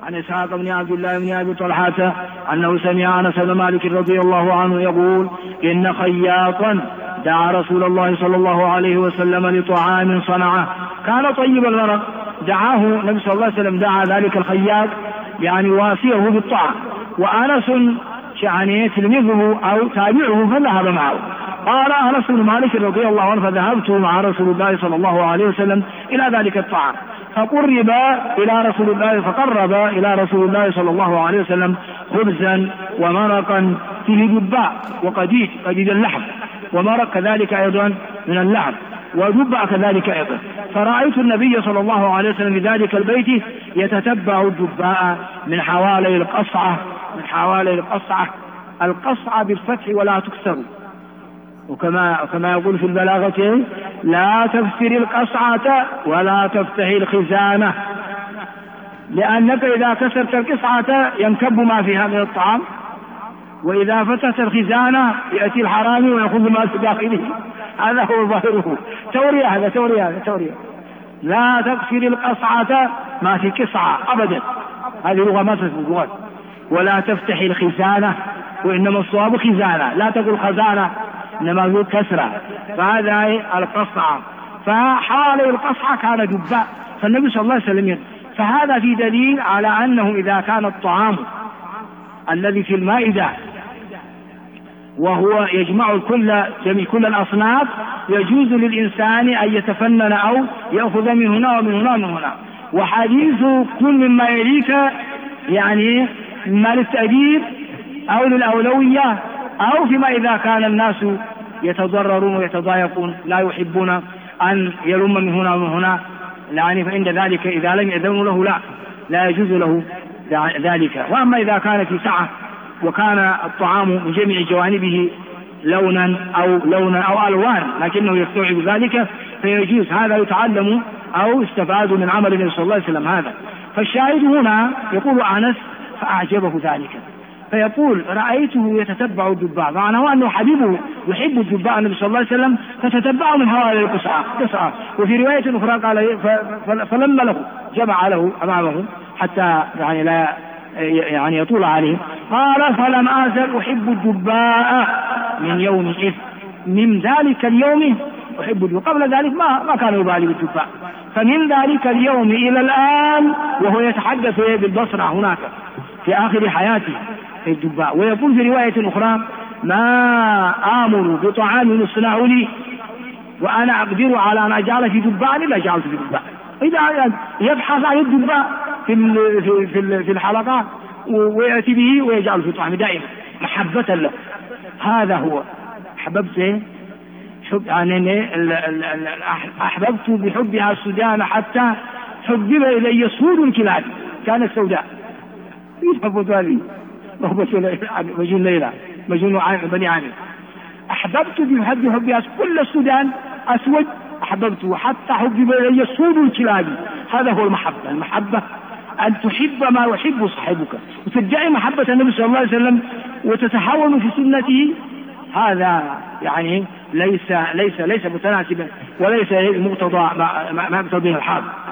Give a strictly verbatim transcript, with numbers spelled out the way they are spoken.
عن إسحاق بن عبد الله بن أبي طلحة أنه سمع أنس بن مالك رضي الله عنه يقول إن خياطا دعا رسول الله صلى الله عليه وسلم لطعام صنعه كان طيب المرق، دعاه النبي صلى الله عليه وسلم، دعا ذلك الخياط يعني واسيه بالطعام، وأنس يعني تلميذه أو تابعه فذهب معه. قال أنس بن مالك رضي الله عنه فذهبت مع رسول الله صلى الله عليه وسلم إلى ذلك الطعام فقرب إلى رسول الله فقرب إلى رسول الله صلى الله عليه وسلم خبزا ومرقا فيه دباء وقديد، قديد اللحم، ومرق كذلك أيضا من اللحم، ودباء كذلك أيضا. فرأيت النبي صلى الله عليه وسلم في ذلك البيت يتتبع الدباء من حوالي القصعة، من حوالي القصعة، القصعة بالفتح ولا تكسر، وكما كما يقول في البلاغة لا تكسر القصعة ولا تفتح الخزانة، لأنك إذا كسرت القصعة ينكب ما فيها من الطعام، وإذا فتحت الخزانة يأتي الحرامي ويأخذ ما في داخله. هذا هو ظاهره، تورية، هذا تورية، هذا تورية. لا تكسر القصعة، ما في قصعة أبدا، هذه لغة ما تثبت. ولا تفتح الخزانة، وإنما الصواب خزانة، لا تقول خزانة إنما يقول كسرة، فهذا القصعة. فحوالي القصعة كان دباء، فالنبي صلى الله عليه وسلم يد. فهذا في دليل على أنه إذا كان الطعام الذي في المائدة وهو يجمع الكل جميع كل الأصناف يجوز للإنسان أن يتفنن أو يأخذ من هنا ومن هنا ومن هنا. وحديث كل مما يليك يعني ما للتأديب أو للأولوية، أو فيما إذا كان الناس يتضررون ويتضايقون لا يحبون أن يلم من هنا ومن هنا، يعني فإن ذلك إذا لم يأذنوا له لا لا يجوز له ذلك. وأما إذا كان في سعة وكان الطعام من جميع جوانبه لونا أو لونا أو ألوان لكنه يستوعب ذلك فيجوز، هذا يتعلم أو استفاد من عمل النبي صلى الله عليه وسلم هذا. فالشاهد هنا يقول أنس فأعجبه ذلك، فيقول رأيته يتتبع الدباء، معناه أنه حبيبه يحب الدباء النبي صلى الله عليه وسلم فتتبعه من حوالي القصعة. وفي رواية أخرى قال فلما له جمع له أمامه حتى يعني لا يعني يطول عليه، قال فلم أزل أحب الدباء من يوم إذ، من ذلك اليوم أحب الدباء، قبل ذلك ما ما كان يبالي بالدباء، فمن ذلك اليوم إلى الآن وهو يتحدث بالبصرة هناك في آخر حياته في الدباء. ويقول في رواية أخرى ما آمر بطعام يصنع لي وأنا أقدر على أن أجعل في دباء إلا جعلت في دباء. إذا يبحث عن الدباء في في في الحلقات ويأتي به ويجعل في طعام دائما محبة له. هذا هو حببت حب يعني أحببت بحبها السودان حتى حبب إلي سود الكلاب كانت سوداء يحبط هذه مجنون ليلى مجنون بني عامر. أحببت بحب حبها كل السودان أسود أحببته حتى حبب إلي سود الكلاب. هذا هو المحبة. المحبة أن تحب ما يحب صاحبك وتدعي محبة النبي صلى الله عليه وسلم وتتحول في سنته. هذا يعني ليس ليس ليس متناسبا وليس مقتضى ما يقتضيه الحال.